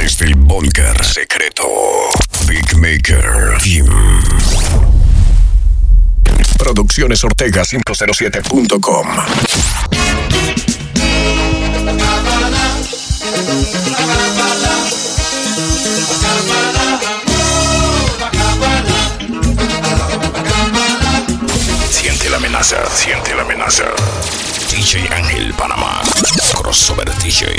Desde el búnker secreto, Big Maker Team. Producciones Ortega 507.com. Siente la amenaza, siente la amenaza. DJ Ángel Panamá, Crossover DJ.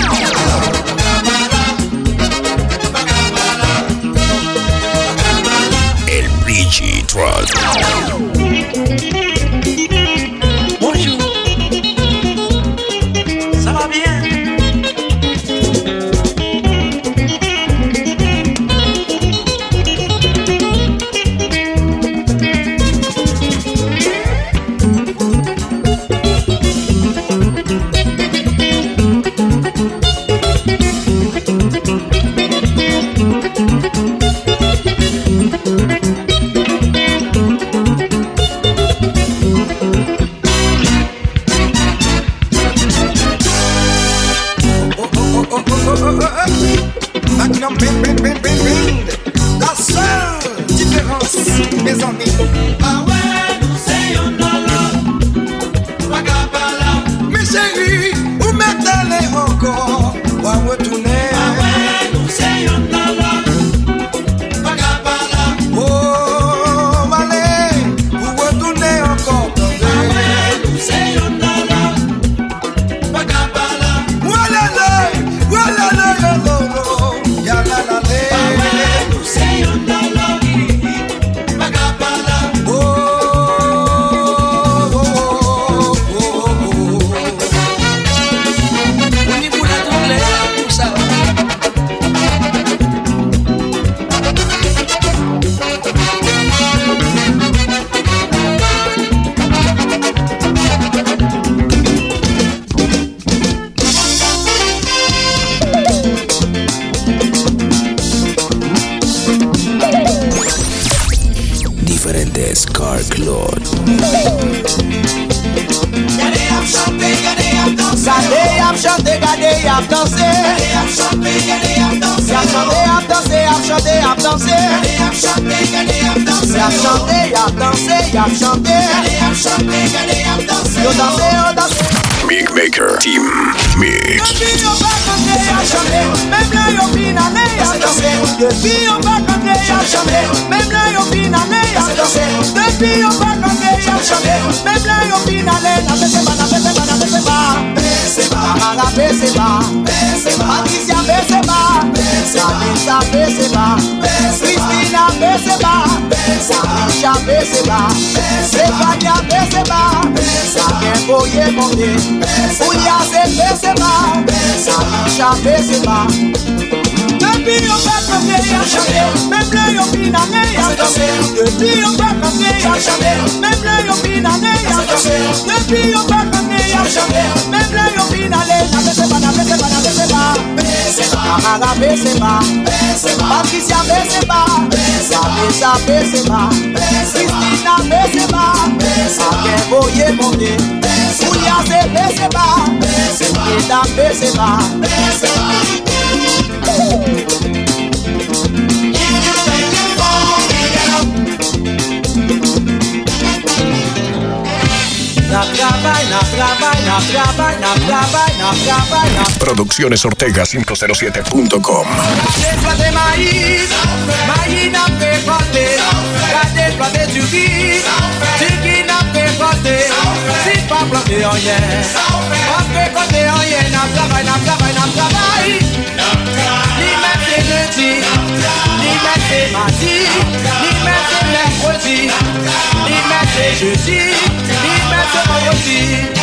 El Bridgie Troll. Bonjour, ça va bien? La seule différence, mes amis. Ah ouais, nous c'est un dollar. Bagabala. Mes chéris, où mettez-les encore? Ou à retourner? Ah ouais, nous c'est un dollar. Bagabala. Oh, allez, vous retournez encore. Ah ouais, nous c'est un dollar. Bagabala. Oualala, oualala, oualala. Diferentes Car Club. Big Maker Team Mix. Depuis on va camper à chanter, même là on vient à nez à danser. Depuis on va camper à chanter, même là on vient à nez à danser. Depuis on va camper à chanter, même là on vient à aller. Baissez pas, baissez pas, baissez pas, baissez pas, Amara baissez pas, baissez pas, Patricia baissez pas, Sabessa baissez pas, Christina baissez pas, Aken voye monter, Oulia se baissez pas, Eda baissez pas, baissez pas. Producciones Ortega 507.com. De maïs, maïs n'a récolté, gardez planté Turquie n'a récolté, si pas planté en rien, pas récolté en rien, n'a travail. Ni même c'est lundi, ni même c'est mardi, ni même c'est mercredi, ni même c'est jeudi, ni même c'est vendredi.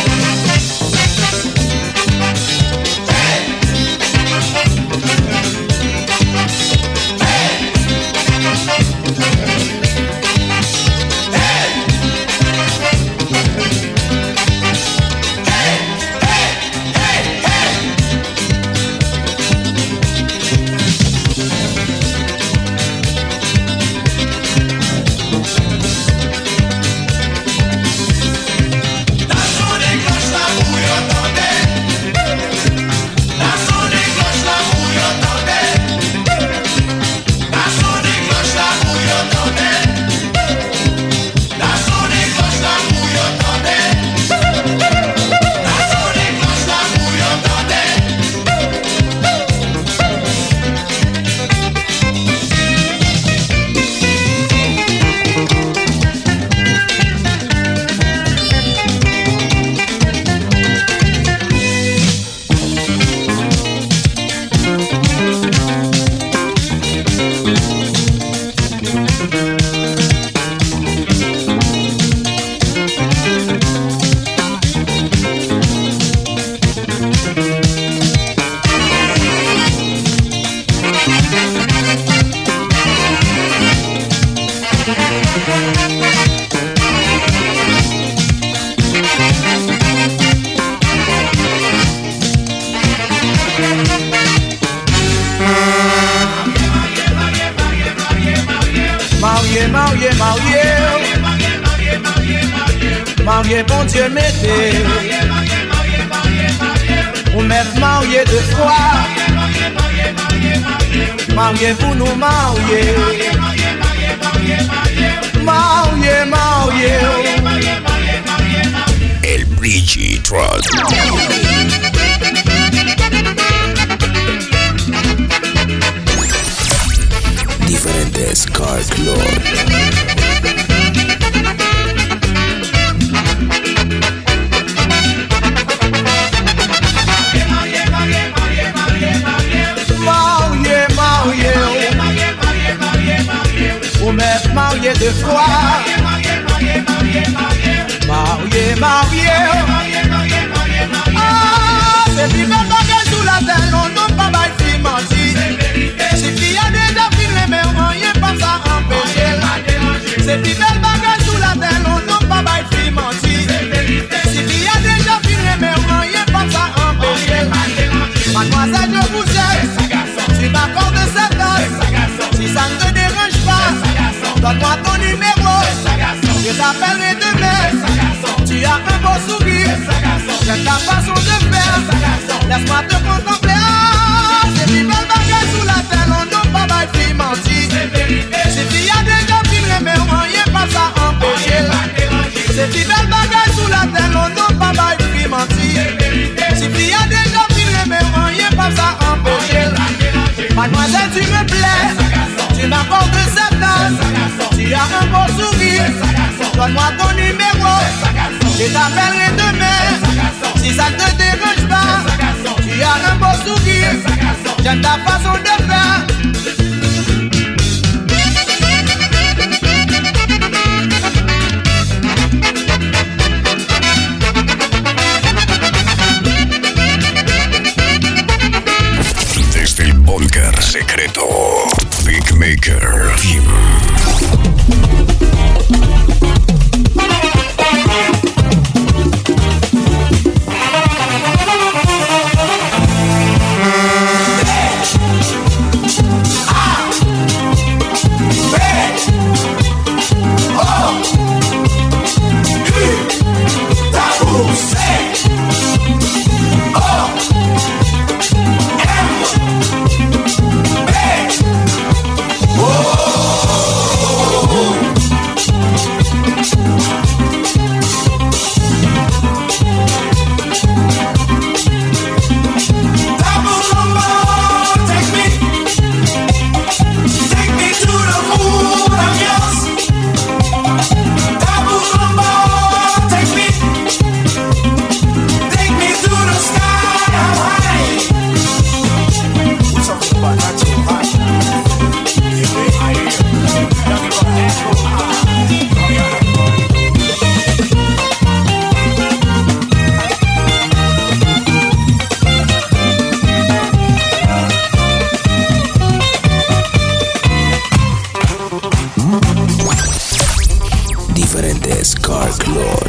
That's what it Marié, bon Dieu, mettez. Vous m'êtes marié de foi. Marié, vous nous mariez. Marié, marié. El Bridgie Trust. Diferentes Car Club. Vous m'êtes marié de foi. Marié, marié. Ah, c'est plus belle baguette sous la terre, non, non, pas mal si menti. Si qui a déjà filmé, mais rien pas ça empêcher. C'est plus belle baguette sous la terre, non, non, pas mal si menti. Si qui a déjà filmé, mais rien pas ça empêcher. Mademoiselle, je vous aime. Tu m'accordes cette tasse. Si ça ne te dérange pas, donne-moi ton numéro. Je t'appellerai demain. Tu as un beau sourire. J'aime ta façon de faire. Laisse-moi te contempler. Ah, c'est plus belle baguette sous la terre. On ne pas mal fi menti. C'est qu'il y a déjà filmé, mais rien pas ça empêcher. C'est plus belle baguette sous la terre. On ne pas mal fi menti. C'est qu'il y a déjà filmé, mais rien pas ça empêcher. Mademoiselle, tu me plais. Tu m'accordes cette tasse. Tu as un beau sourire. Donne-moi ton numéro. Je t'appellerai demain. Si ça ne te dérange pas, tu as un beau sourire. J'aime ta façon de faire. Desde el búnker secreto, Big Maker Team. Diferentes Car Club.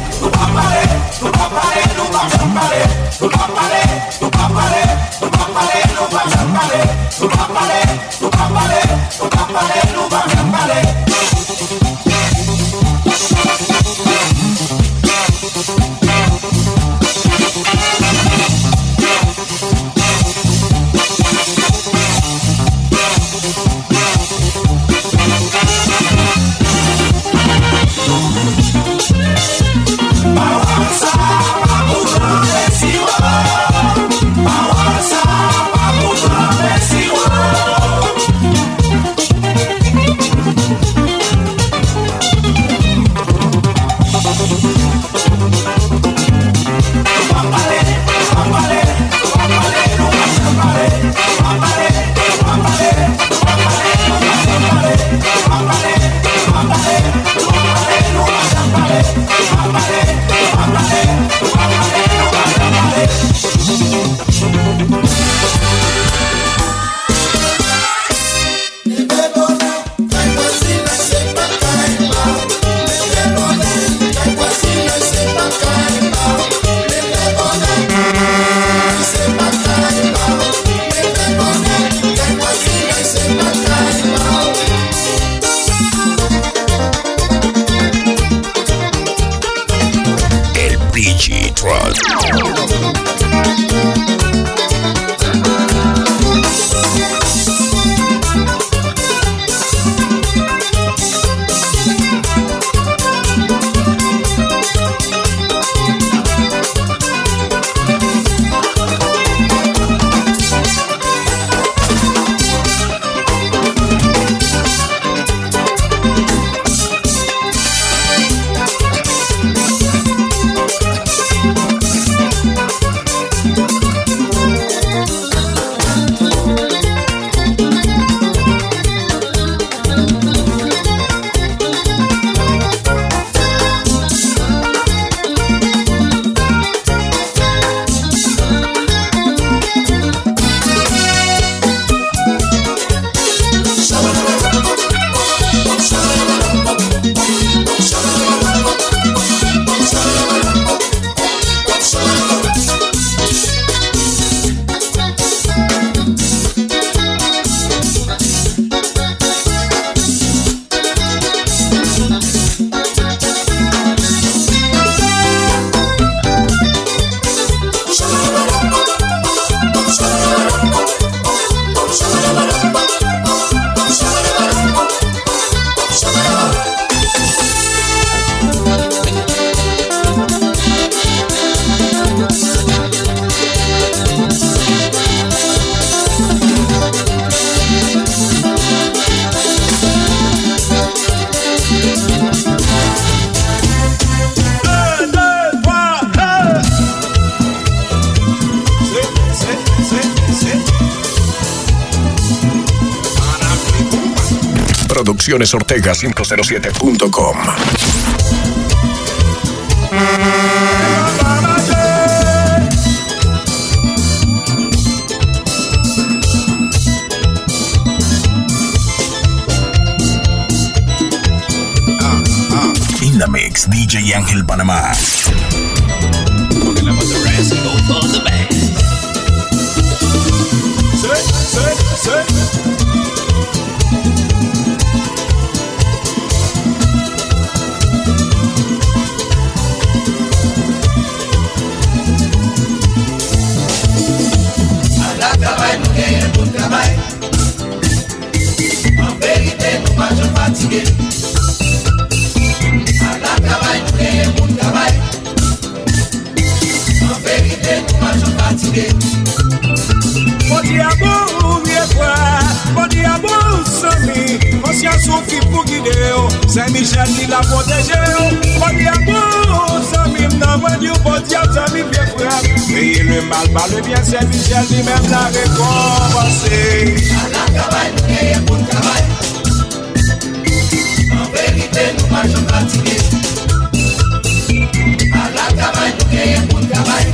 Producciones Ortega 507.com. In the mix, DJ Ángel Panamá. Pode amor, minha pode amor, Sami. Consciência que deu, Saint Michel qui l'a protégé. Pode amor, Sami, n'a pas dit pode Sami, bien frère. Mais le mal, le bien, Saint Michel lui-même l'a récompensé. À la cabaye, nous ayons pour le travail. En vérité, nous marchons fatigués. À la cabaye, nous ayons pour le travail.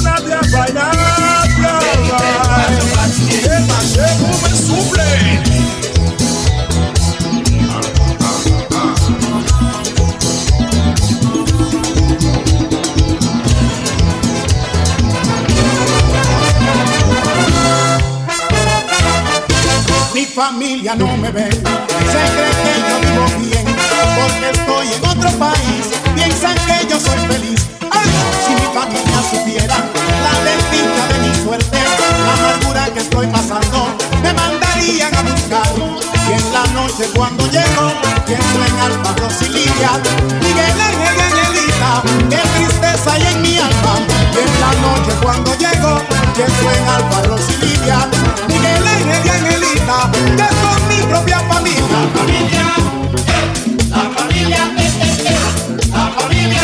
Mi familia no me ve, se cree que yo vivo bien, porque estoy en otro país, piensan que yo soy feliz. Ay, si mi familia supiera la desdicha de mi suerte, la amargura que estoy pasando, me mandarían a buscar. Y en la noche cuando llego, pienso en Alfaro y Lidia, Miguel Ángel y Angelita, qué tristeza hay en mi alma. Y en la noche cuando llego, pienso en Alfaro y Lidia, Miguel Ángel y Angelita, que son mi propia familia. La familia, la familia, la familia.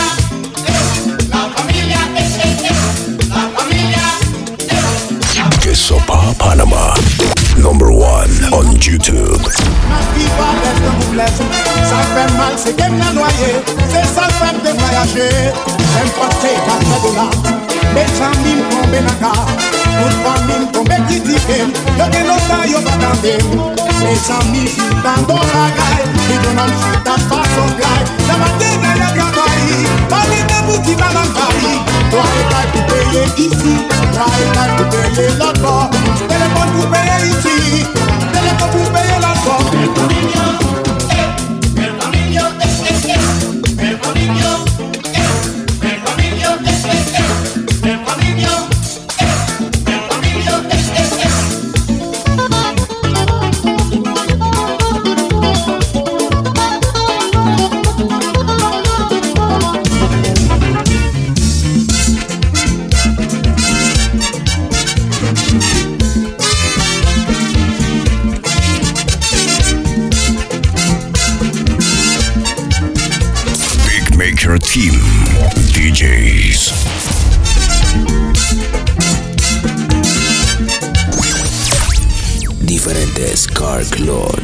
Sopa Panama, #1 on YouTube. Ça fait mal, c'est qu'elle m'a noyé. C'est ça, femme de voyager. J'aime passer quatre de là. Mes amis me tombent dans le cas. Toute famille me tombe critiquée. Yo que no está, yo va cambier. Mes amis chutant dans la gaille. Et je n'en chutant pas son gaille. La matinée, elle a travaillé. Parlez de vous qui va dans Paris. Toi, elle va tout payer ici. Toi, elle va tout payer là-bas. Téléphone pour payer ici. Téléphone pour payer là-bas. Team DJs. Diferentes Car Club.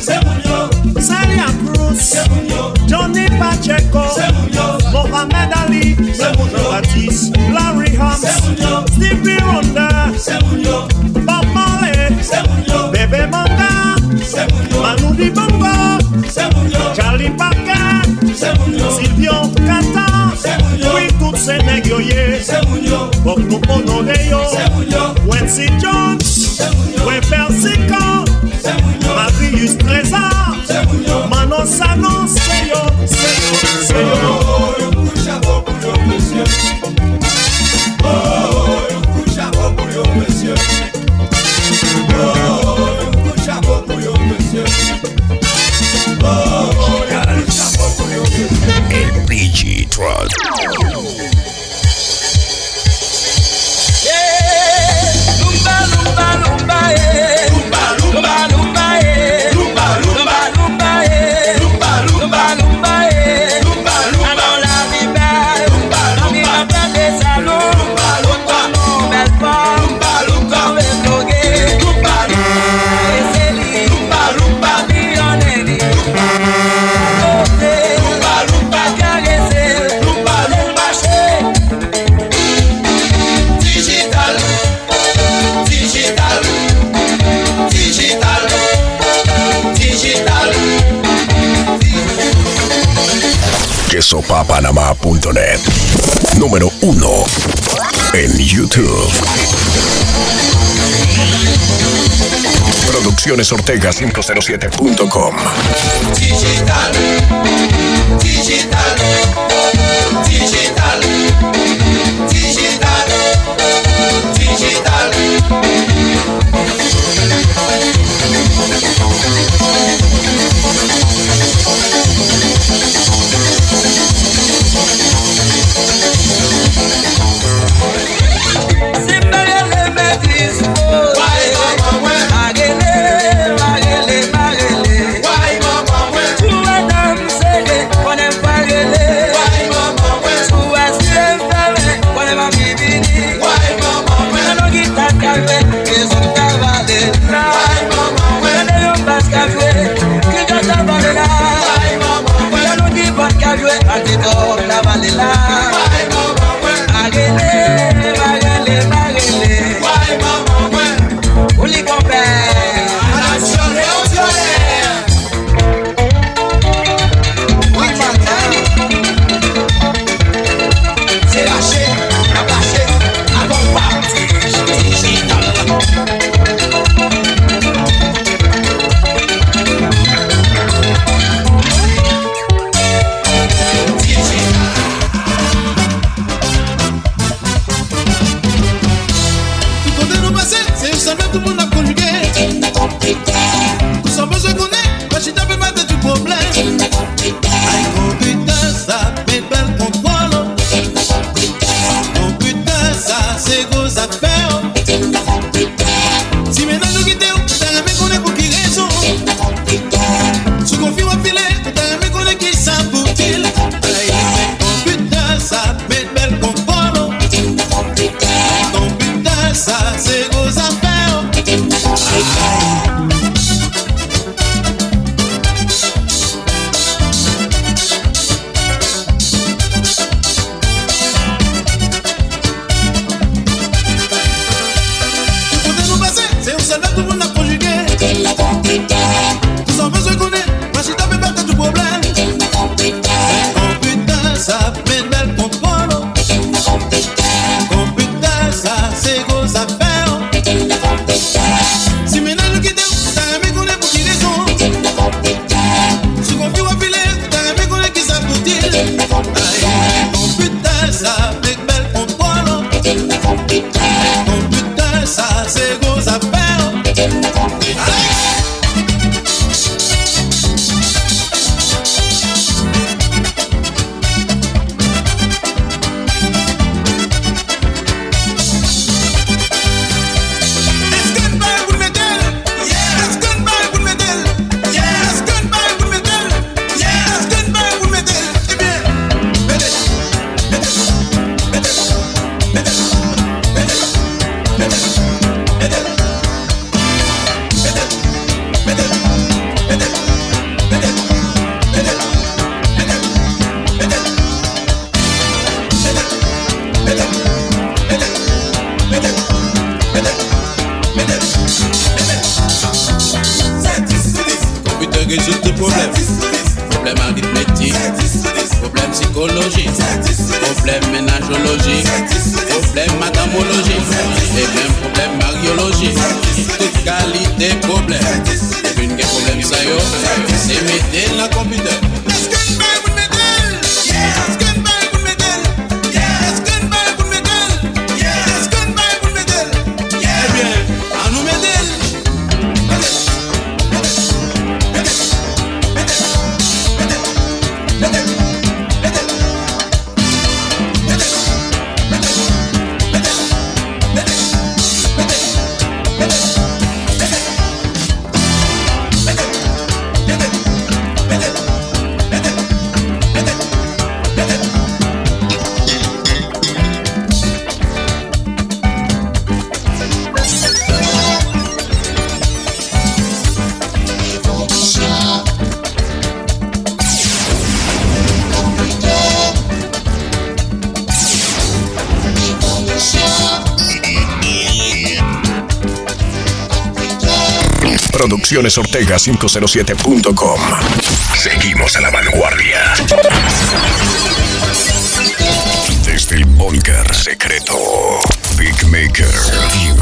Celia Cruz, Johnny Pacheco, Mohamed Ali, Baptiste, Larry Holmes, Stevie Wonder, Bob Marley, Bebe Manga, Manu Dibango, Charlie Parker, Silvio Cata, oui toutes ces nègres, Bob Nupono Deyo, Quincy Jones, Weber Sika, Marius Trésor, Manon Sano, Seyo. El PG Trust. Quesopapanamá.net. Número 1 en YouTube. Producciones Ortega 507.com. Digital. Why tout problème. Problème arithmétique, problème psychologique, problème ménageologique, problème madamologique, et même problème mariologique. Toute qualité problème. Une problème ça yo, c'est mettre la computer. Produccionesortega507.com. Seguimos a la vanguardia. Desde el búnker secreto, Big Maker Team.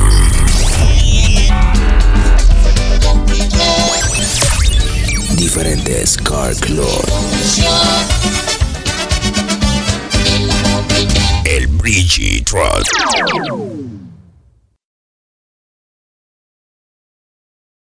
Diferentes Car Club. El Bridgie Truck.